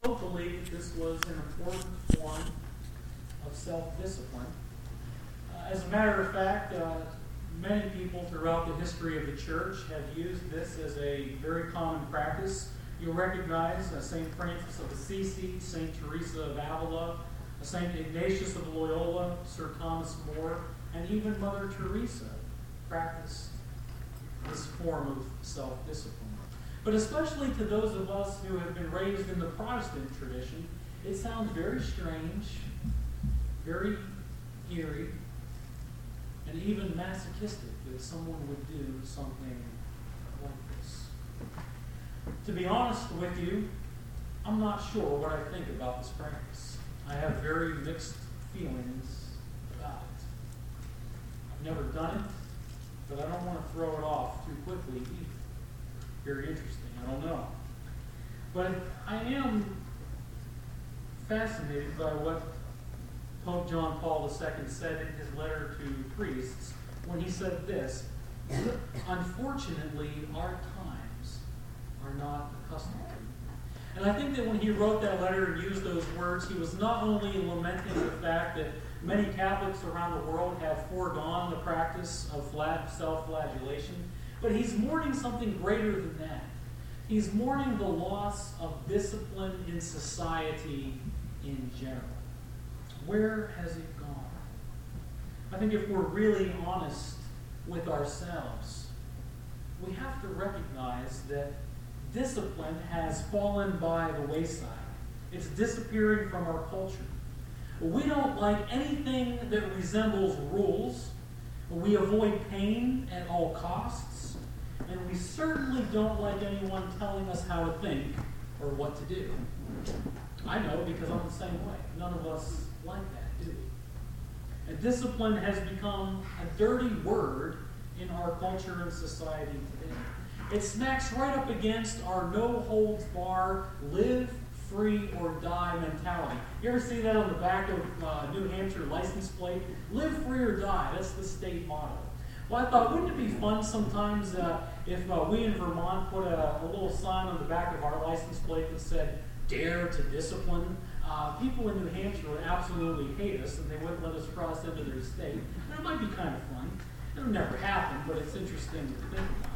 believed this was an important form of self-discipline. As a matter of fact, many people throughout the history of the church have used this as a very common practice. You'll recognize St. Francis of Assisi, St. Teresa of Avila, St. Ignatius of Loyola, Sir Thomas More, and even Mother Teresa practiced this form of self-discipline. But especially to those of us who have been raised in the Protestant tradition, it sounds very strange, very eerie, and even masochistic that someone would do something like this. To be honest with you, I'm not sure what I think about this practice. I have very mixed feelings about it. I've never done it, but I don't want to throw it off too quickly either. Very interesting, I don't know. But I am fascinated by what Pope John Paul II said in his letter to priests when he said this: unfortunately, our times are not accustomed to it. And I think that when he wrote that letter and used those words, he was not only lamenting the fact that many Catholics around the world have foregone the practice of self-flagellation, but he's mourning something greater than that. He's mourning the loss of discipline in society in general. Where has it gone? I think if we're really honest with ourselves, we have to recognize that discipline has fallen by the wayside. It's disappearing from our culture. We don't like anything that resembles rules. We avoid pain at all costs. And we certainly don't like anyone telling us how to think or what to do. I know, because I'm the same way. None of us like that, do we? And discipline has become a dirty word in our culture and society today. It smacks right up against our no-holds-bar, live, free, or die mentality. You ever see that on the back of New Hampshire license plate? Live free or die. That's the state motto. Well, I thought, wouldn't it be fun sometimes if we in Vermont put a little sign on the back of our license plate that said, "Dare to discipline"? People in New Hampshire would absolutely hate us, and they wouldn't let us cross into their state. And it might be kind of fun. It'll never happen, but it's interesting to think about.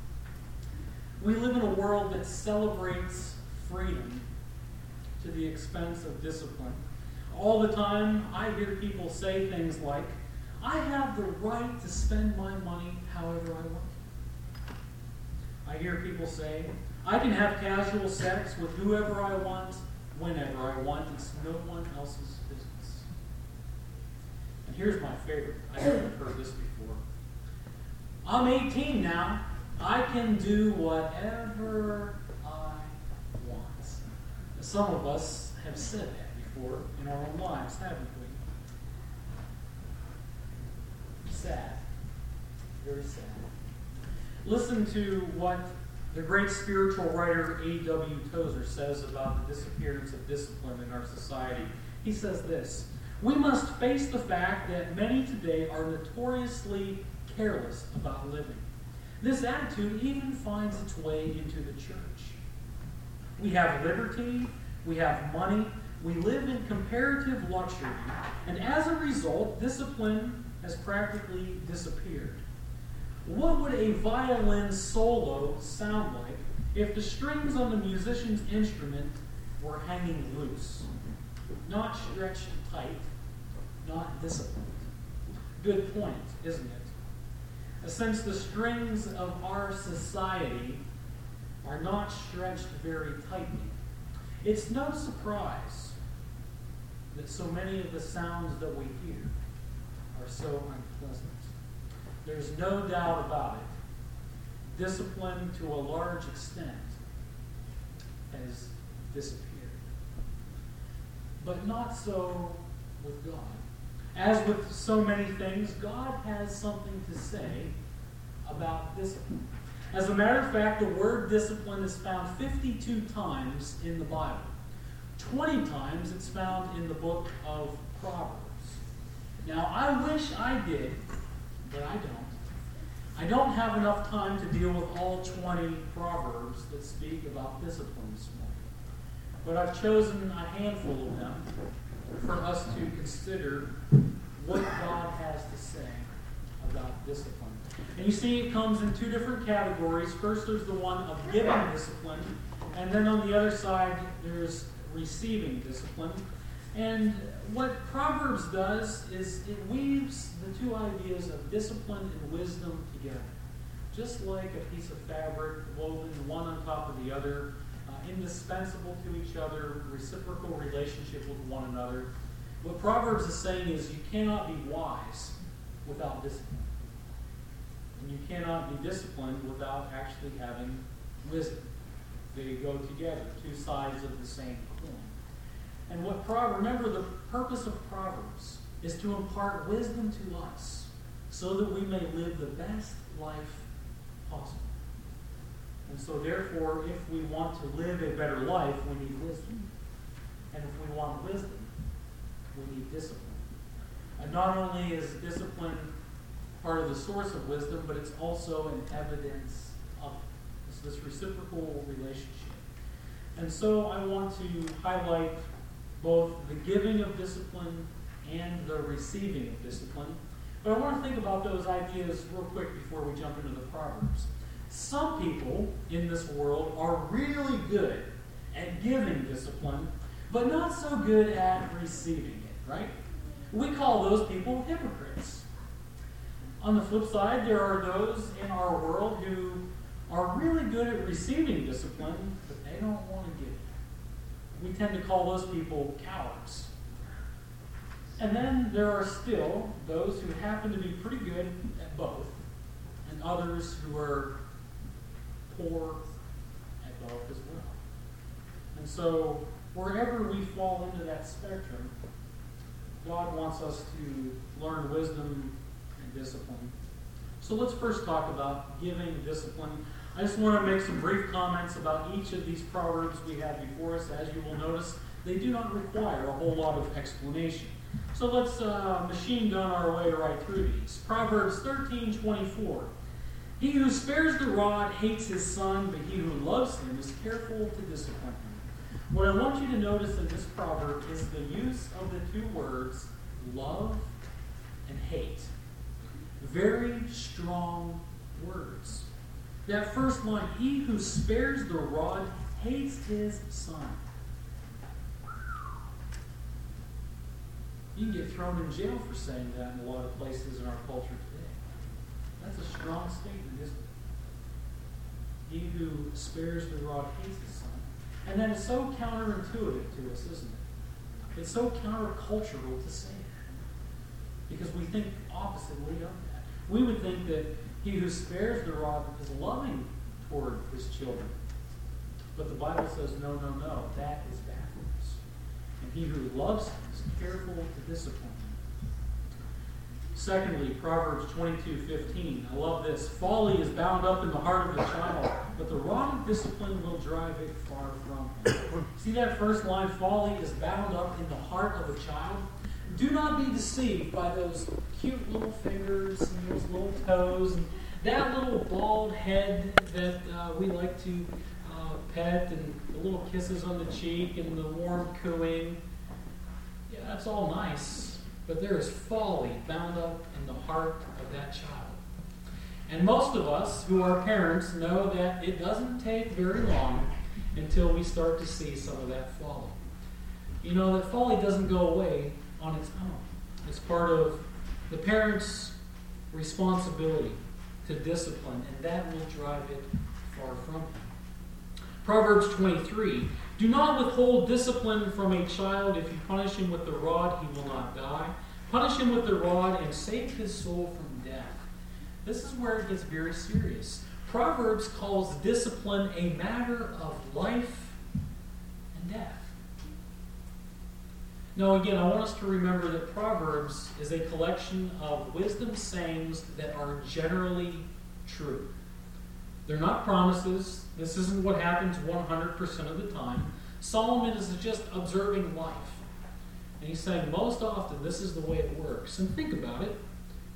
We live in a world that celebrates freedom to the expense of discipline. All the time, I hear people say things like, "I have the right to spend my money however I want." I hear people say, "I can have casual sex with whoever I want, whenever I want. It's no one else's business." And here's my favorite. I haven't heard this before. "I'm 18 now. I can do whatever I want." Some of us have said that before in our own lives, haven't we? Sad. Very sad. Listen to what the great spiritual writer A.W. Tozer says about the disappearance of discipline in our society. He says this: "We must face the fact that many today are notoriously careless about living. This attitude even finds its way into the church. We have liberty, we have money, we live in comparative luxury, and as a result, discipline has practically disappeared. What would a violin solo sound like if the strings on the musician's instrument were hanging loose? Not stretched tight, not disciplined." Good point, isn't it? Since the strings of our society are not stretched very tightly, it's no surprise that so many of the sounds that we hear are so unpleasant. There's no doubt about it. Discipline, to a large extent, has disappeared. But not so with God. As with so many things, God has something to say about discipline. As a matter of fact, the word discipline is found 52 times in the Bible. 20 times it's found in the book of Proverbs. Now, I wish I did, but I don't. I don't have enough time to deal with all 20 Proverbs that speak about discipline this morning. but I've chosen a handful of them for us to consider what God has to say about discipline. And you see it comes in two different categories. First, there's the one of giving discipline, and then on the other side, there's receiving discipline. And what Proverbs does is it weaves the two ideas of discipline and wisdom together. Just like a piece of fabric woven one on top of the other, indispensable to each other, reciprocal relationship with one another. What Proverbs is saying is you cannot be wise without discipline. And you cannot be disciplined without actually having wisdom. They go together, two sides of the same coin. And remember, the purpose of Proverbs is to impart wisdom to us so that we may live the best life possible. And so therefore, if we want to live a better life, we need wisdom. And if we want wisdom, we need discipline. And not only is discipline part of the source of wisdom, but it's also an evidence of it. It's this reciprocal relationship. And so I want to highlight both the giving of discipline and the receiving of discipline. But I want to think about those ideas real quick before we jump into the Proverbs. Some people in this world are really good at giving discipline, but not so good at receiving it, right? We call those people hypocrites. On the flip side, there are those in our world who are really good at receiving discipline, but they don't want to give it. We tend to call those people cowards. And then there are still those who happen to be pretty good at both, and others who are poor at both as well. And so, wherever we fall into that spectrum, God wants us to learn wisdom and discipline. So let's first talk about giving discipline. I just want to make some brief comments about each of these proverbs we have before us. As you will notice, they do not require a whole lot of explanation. So let's machine gun our way right through these. Proverbs 13:24. He who spares the rod hates his son, but he who loves him is careful to discipline him. What I want you to notice in this proverb is the use of the two words love and hate. Very strong words. That first line, he who spares the rod hates his son. You can get thrown in jail for saying that in a lot of places in our culture today. That's a strong statement, isn't it? He who spares the rod hates his son. And that is so counterintuitive to us, isn't it? It's so countercultural to say that. Because we think oppositely of that. We would think that he who spares the rod is loving toward his children. But the Bible says, no, that is backwards. And he who loves him is careful to discipline him. Secondly, Proverbs 22:15. I love this. Folly is bound up in the heart of the child, but the rod of discipline will drive it far from him. See that first line? Folly is bound up in the heart of a child. Do not be deceived by those cute little fingers and those little toes and that little bald head that we like to pet, and the little kisses on the cheek and the warm cooing. Yeah, that's all nice, but there is folly bound up in the heart of that child. And most of us who are parents know that it doesn't take very long until we start to see some of that folly. You know, that folly doesn't go away on its own. It's part of the parent's responsibility to discipline, and that will drive it far from him. Proverbs 23. Do not withhold discipline from a child. If you punish him with the rod, he will not die. Punish him with the rod and save his soul from death. This is where it gets very serious. Proverbs calls discipline a matter of life and death. Now again, I want us to remember that Proverbs is a collection of wisdom sayings that are generally true. They're not promises. This isn't what happens 100% of the time. Solomon is just observing life. And he's saying most often this is the way it works. And think about it.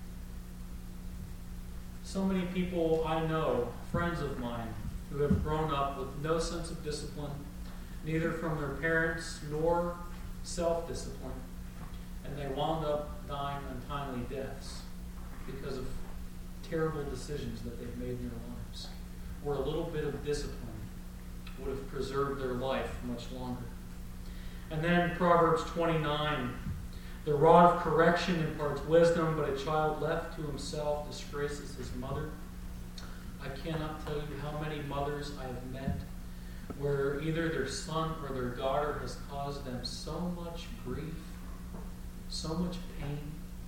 So many people I know, friends of mine, who have grown up with no sense of discipline, neither from their parents nor self-discipline, and they wound up dying untimely deaths because of terrible decisions that they've made in their lives, where a little bit of discipline would have preserved their life much longer. And then Proverbs 29, the rod of correction imparts wisdom, but a child left to himself disgraces his mother. I cannot tell you how many mothers I have met where either their son or their daughter has caused them so much grief, so much pain,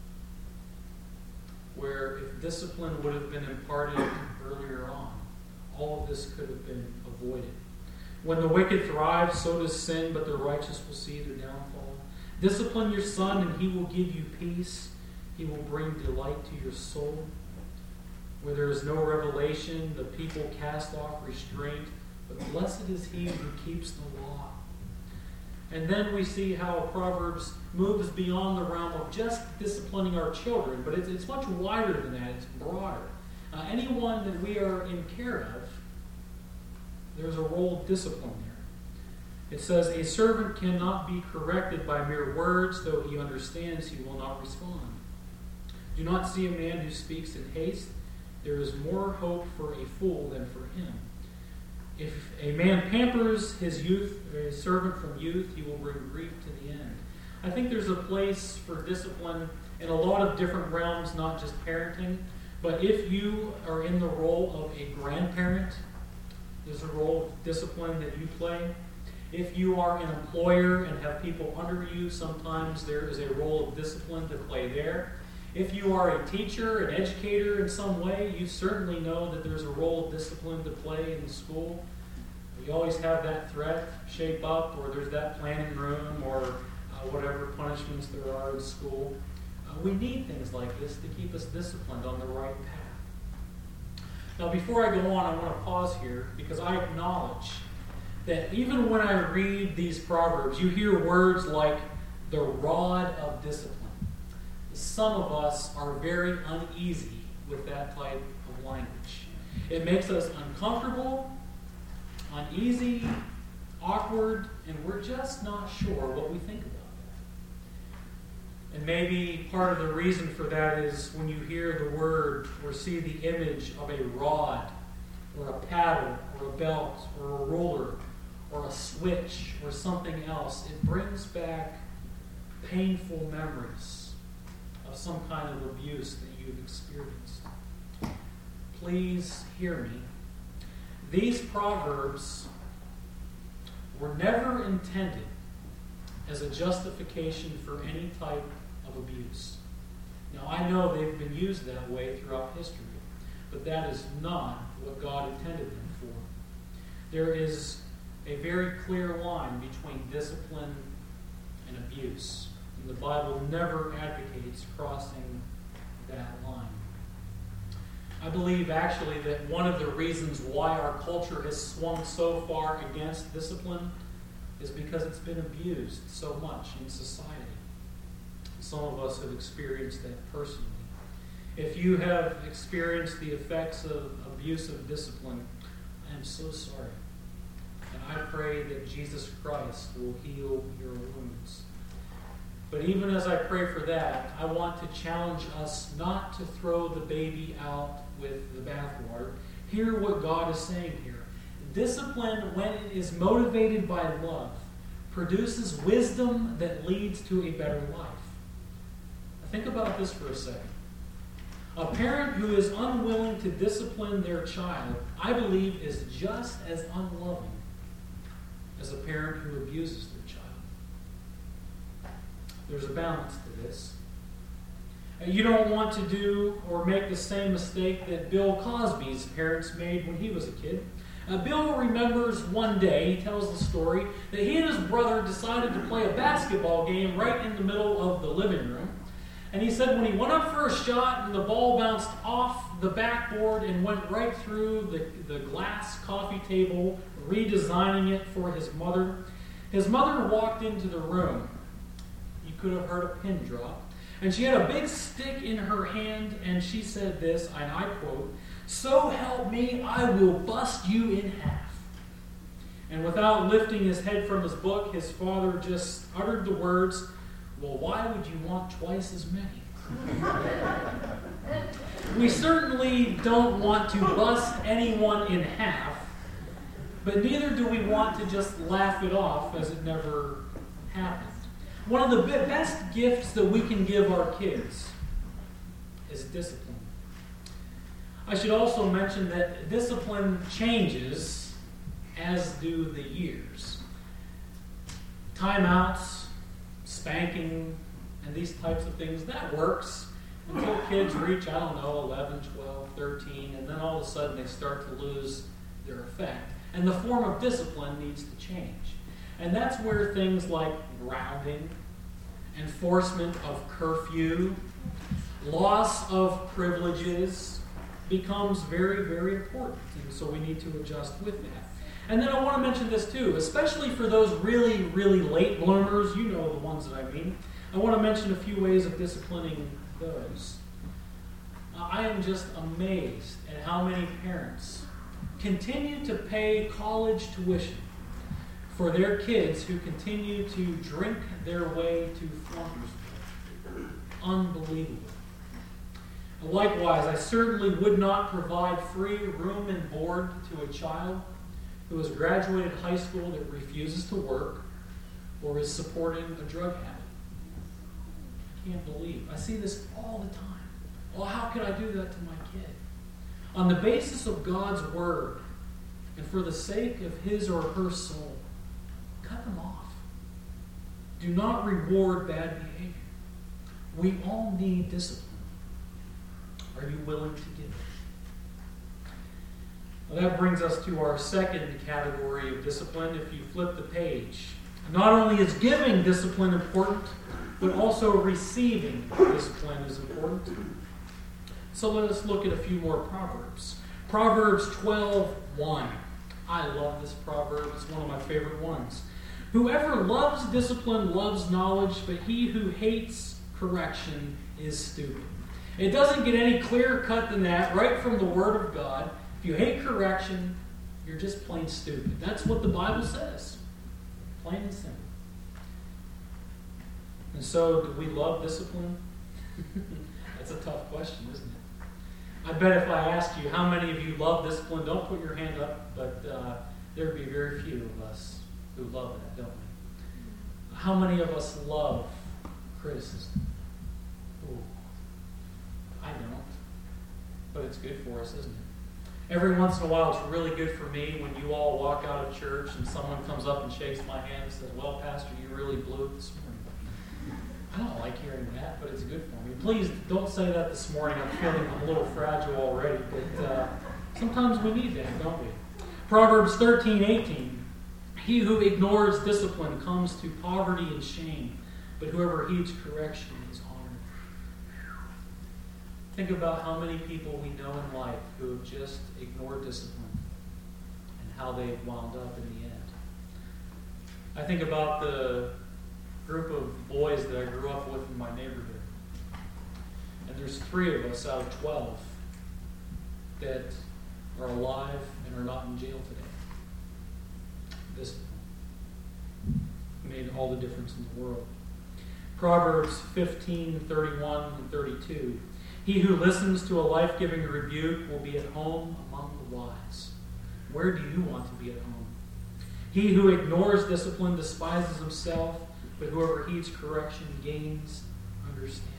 where if discipline would have been imparted earlier on, all of this could have been avoided. When the wicked thrive, so does sin, but the righteous will see their downfall. Discipline your son, and he will give you peace. He will bring delight to your soul. Where there is no revelation, the people cast off restraint, but blessed is he who keeps the law. And then we see how Proverbs moves beyond the realm of just disciplining our children, but it's much wider than that. It's broader. Anyone that we are in care of, there's a role of discipline there. It says, a servant cannot be corrected by mere words, though he understands, he will not respond. Do not see a man who speaks in haste. There is more hope for a fool than for him. If a man pampers his youth, or his servant from youth, he will bring grief to the end. I think there's a place for discipline in a lot of different realms, not just parenting. But if you are in the role of a grandparent, there's a role of discipline that you play. If you are an employer and have people under you, sometimes there is a role of discipline to play there. If you are a teacher, an educator in some way, you certainly know that there's a role of discipline to play in the school. You always have that threat shape up, or there's that planning room, or whatever punishments there are in school. We need things like this to keep us disciplined on the right path. Now, before I go on, I want to pause here because I acknowledge that even when I read these Proverbs, you hear words like the rod of discipline. Some of us are very uneasy with that type of language. It makes us uncomfortable, uneasy, awkward, and we're just not sure what we think about that. And maybe part of the reason for that is when you hear the word or see the image of a rod or a paddle or a belt or a ruler or a switch or something else, it brings back painful memories of some kind of abuse that you've experienced. Please hear me. These Proverbs were never intended as a justification for any type of abuse. Now, I know they've been used that way throughout history, but that is not what God intended them for. There is a very clear line between discipline and abuse, and the Bible never advocates crossing that line. I believe actually that one of the reasons why our culture has swung so far against discipline is because it's been abused so much in society. Some of us have experienced that personally. If you have experienced the effects of abusive discipline, I am so sorry. And I pray that Jesus Christ will heal your wounds. But even as I pray for that, I want to challenge us not to throw the baby out with the bathwater. Hear what God is saying here. Discipline, when it is motivated by love, produces wisdom that leads to a better life. Think about this for a second. A parent who is unwilling to discipline their child, I believe, is just as unloving as a parent who abuses their child. There's a balance to this. You don't want to do or make the same mistake that Bill Cosby's parents made when he was a kid. Bill remembers one day, he tells the story, that he and his brother decided to play a basketball game right in the middle of the living room. And he said when he went up for a shot and the ball bounced off the backboard and went right through the glass coffee table, redesigning it for his mother walked into the room. You could have heard a pin drop. And she had a big stick in her hand, and she said this, and I quote, "So help me, I will bust you in half." And without lifting his head from his book, his father just uttered the words, "Well, why would you want twice as many?" We certainly don't want to bust anyone in half, but neither do we want to just laugh it off as it never happened. One of the best gifts that we can give our kids is discipline. I should also mention that discipline changes, as do the years. Timeouts, spanking, and these types of things, that works until kids reach, 11, 12, 13, and then all of a sudden they start to lose their effect. And the form of discipline needs to change. And that's where things like grounding, enforcement of curfew, loss of privileges becomes very, very important. And so we need to adjust with that. And then I want to mention this too, especially for those really, really late bloomers, you know the ones that I mean. I want to mention a few ways of disciplining those. I am just amazed at how many parents continue to pay college tuition for their kids who continue to drink their way to flunkers. Unbelievable. Likewise, I certainly would not provide free room and board to a child who has graduated high school that refuses to work or is supporting a drug habit. I can't believe. I see this all the time. Well, how could I do that to my kid? On the basis of God's word and for the sake of his or her soul, cut them off. Do not reward bad behavior. We all need discipline. Are you willing to give it? Well, that brings us to our second category of discipline. If you flip the page, not only is giving discipline important, but also receiving discipline is important. So let us look at a few more Proverbs. Proverbs 12:1. I love this proverb. It's one of my favorite ones. Whoever loves discipline loves knowledge, but he who hates correction is stupid. It doesn't get any clearer cut than that, right from the Word of God. If you hate correction, you're just plain stupid. That's what the Bible says. Plain and simple. And so, do we love discipline? That's a tough question, isn't it? I bet if I asked you how many of you love discipline, don't put your hand up, but there would be very few of us who love that, don't we? How many of us love criticism? Ooh, I don't. But it's good for us, isn't it? Every once in a while, it's really good for me when you all walk out of church and someone comes up and shakes my hand and says, "Well, Pastor, you really blew it this morning." I don't like hearing that, but it's good for me. Please don't say that this morning. I'm feeling a little fragile already, but sometimes we need that, don't we? Proverbs 13:18. He who ignores discipline comes to poverty and shame, but whoever heeds correction is honored. Think about how many people we know in life who have just ignored discipline and how they've wound up in the end. I think about the group of boys that I grew up with in my neighborhood. And there's 3 of us out of 12 that are alive and are not in jail today. This made all the difference in the world. Proverbs 15:31 and 32. He who listens to a life-giving rebuke will be at home among the wise. Where do you want to be at home? He who ignores discipline despises himself, but whoever heeds correction gains understanding.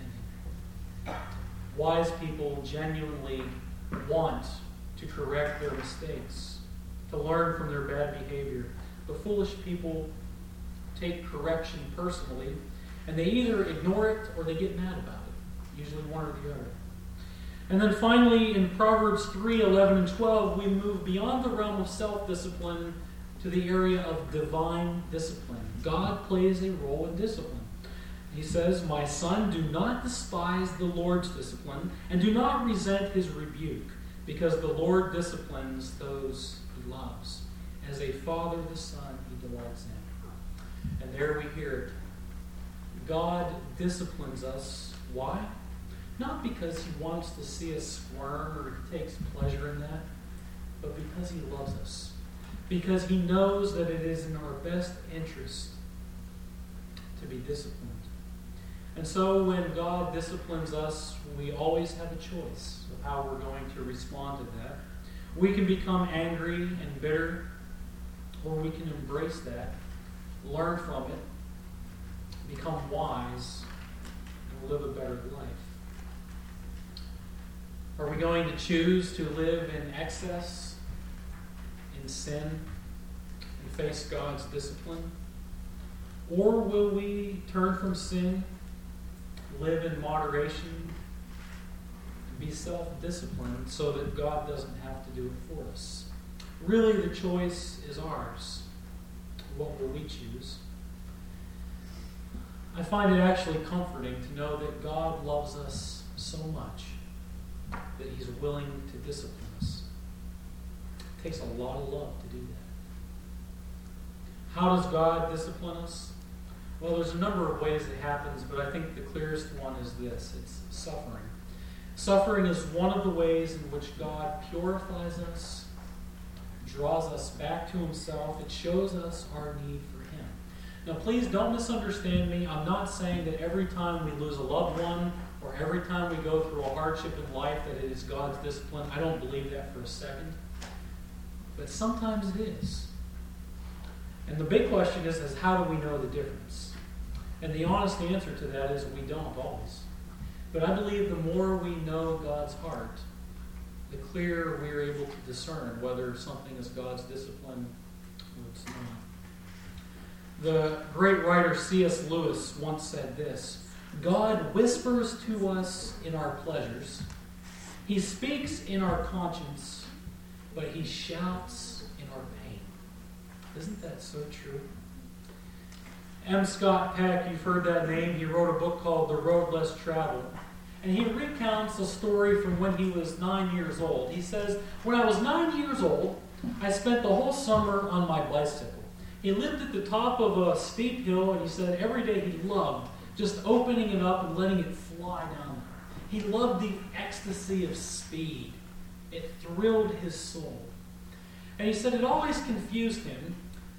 Wise people genuinely want to correct their mistakes, to learn from their bad behavior. But foolish people take correction personally, and they either ignore it or they get mad about it. Usually one or the other. And then finally, in Proverbs 3:11 and 12, we move beyond the realm of self-discipline to the area of divine discipline. God plays a role in discipline. He says, "My son, do not despise the Lord's discipline, and do not resent his rebuke, because the Lord disciplines those he loves. As a father the son he delights in." And there we hear it. God disciplines us. Why? Not because he wants to see us squirm or he takes pleasure in that, but because he loves us. because he knows that it is in our best interest to be disciplined. And so when God disciplines us, we always have a choice of how we're going to respond to that. We can become angry and bitter, or we can embrace that, learn from it, become wise, and live a better life. Are we going to choose to live in excess, in sin, and face God's discipline? Or will we turn from sin, live in moderation, and be self-disciplined so that God doesn't have to do it for us? Really, the choice is ours. What will we choose? I find it actually comforting to know that God loves us so much that he's willing to discipline us. It takes a lot of love to do that. How does God discipline us? Well, there's a number of ways it happens, but I think the clearest one is this. It's suffering. Suffering is one of the ways in which God purifies us, draws us back to himself. It shows us our need for him. Now, please don't misunderstand me. I'm not saying that every time we lose a loved one or every time we go through a hardship in life that it is God's discipline. I don't believe that for a second. But sometimes it is. And the big question is how do we know the difference? And the honest answer to that is we don't always. But I believe the more we know God's heart, the clearer we are able to discern whether something is God's discipline or it's not. The great writer C.S. Lewis once said this: God whispers to us in our pleasures. He speaks in our conscience, but he shouts in our pain. Isn't that so true? M. Scott Peck, you've heard that name. He wrote a book called The Road Less Traveled. And he recounts a story from when he was 9 years old. He says, when I was 9 years old, I spent the whole summer on my bicycle. He lived at the top of a steep hill, and he said every day he loved just opening it up and letting it fly down. He loved the ecstasy of speed. It thrilled his soul. And he said it always confused him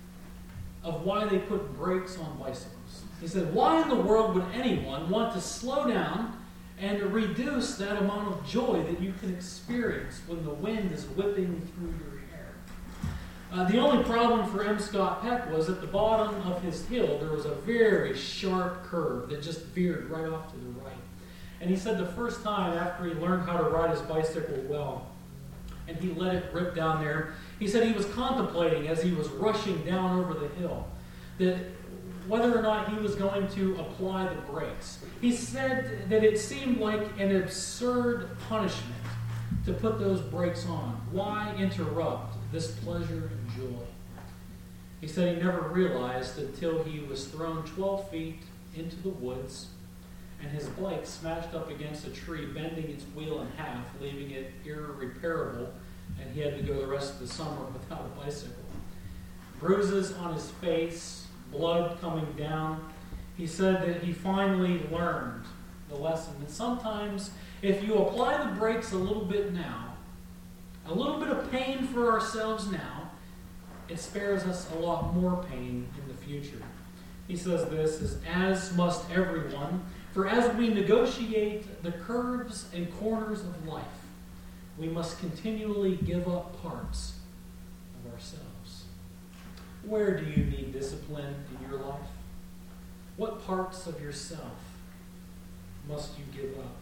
of why they put brakes on bicycles. He said, why in the world would anyone want to slow down and reduce that amount of joy that you can experience when the wind is whipping through your hair? The only problem for M. Scott Peck was at the bottom of his hill, there was a very sharp curve that just veered right off to the right. And he said the first time after he learned how to ride his bicycle well, and he let it rip down there, he said he was contemplating as he was rushing down over the hill that whether or not he was going to apply the brakes. He said that it seemed like an absurd punishment to put those brakes on. Why interrupt this pleasure and joy? He said he never realized until he was thrown 12 feet into the woods and his bike smashed up against a tree, bending its wheel in half, leaving it irreparable, and he had to go the rest of the summer without a bicycle. Bruises on his face, blood coming down. He said that he finally learned the lesson that sometimes if you apply the brakes a little bit now, a little bit of pain for ourselves now, it spares us a lot more pain in the future. He says this is, as must everyone, for as we negotiate the curves and corners of life, we must continually give up parts of ourselves. Where do you need discipline in your life? What parts of yourself must you give up?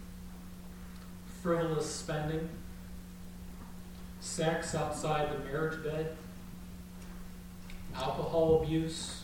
Frivolous spending? Sex outside the marriage bed? Alcohol abuse?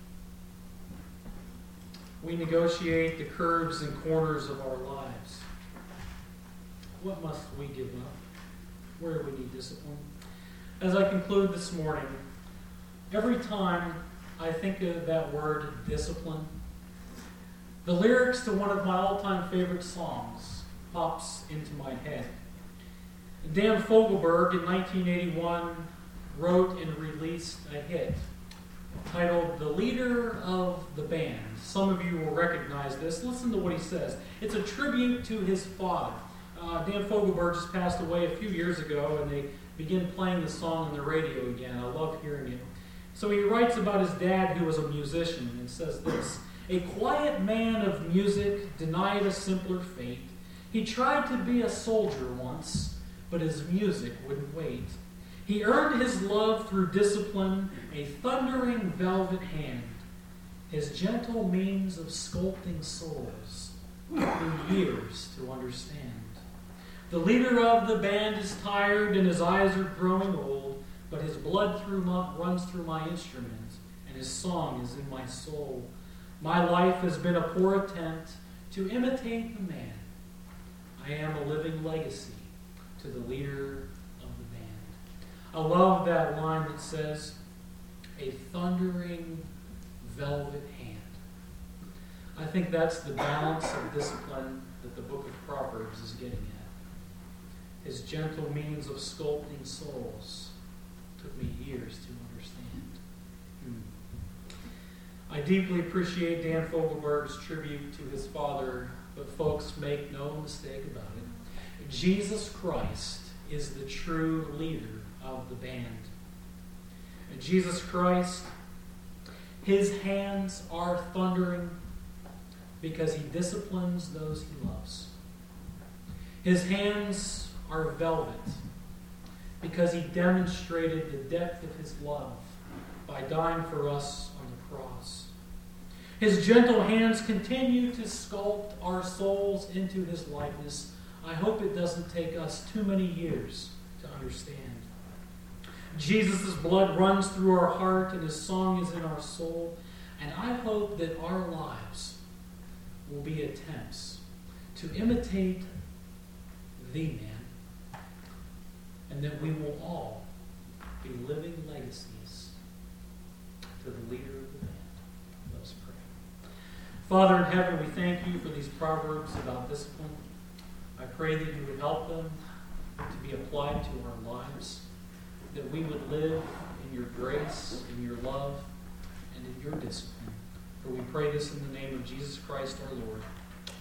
We negotiate the curves and corners of our lives. What must we give up? Where do we need discipline? As I conclude this morning, every time I think of that word discipline, the lyrics to one of my all-time favorite songs pops into my head. Dan Fogelberg in 1981 wrote and released a hit titled The Leader of the Band. Some of you will recognize this. Listen to what he says. It's a tribute to his father. Dan Fogelberg just passed away a few years ago, and they begin playing the song on the radio again. I love hearing it. So he writes about his dad, who was a musician, and says this: "A quiet man of music denied a simpler fate. He tried to be a soldier once, but his music wouldn't wait. He earned his love through discipline, a thundering velvet hand. His gentle means of sculpting souls took years to understand. The leader of the band is tired and his eyes are growing old, but his blood runs through my instrument, and his song is in my soul. My life has been a poor attempt to imitate the man. I am a living legacy to the leader of the band." I love that line that says, "a thundering velvet hand." I think that's the balance of discipline that the book of Proverbs is getting at. His gentle means of sculpting souls took me years to understand. I deeply appreciate Dan Fogelberg's tribute to his father, but folks, make no mistake about it. Jesus Christ is the true leader of the band. And Jesus Christ, his hands are thundering because he disciplines those he loves. His hands are velvet because he demonstrated the depth of his love by dying for us on the cross. His gentle hands continue to sculpt our souls into his likeness. I hope it doesn't take us too many years to understand. Jesus' blood runs through our heart and his song is in our soul. And I hope that our lives will be attempts to imitate the man, and that we will all be living legacies to the leader of the band. Let us pray. Father in heaven, we thank you for these proverbs about discipline. I pray that you would help them to be applied to our lives, that we would live in your grace, in your love, and in your discipline. For we pray this in the name of Jesus Christ our Lord.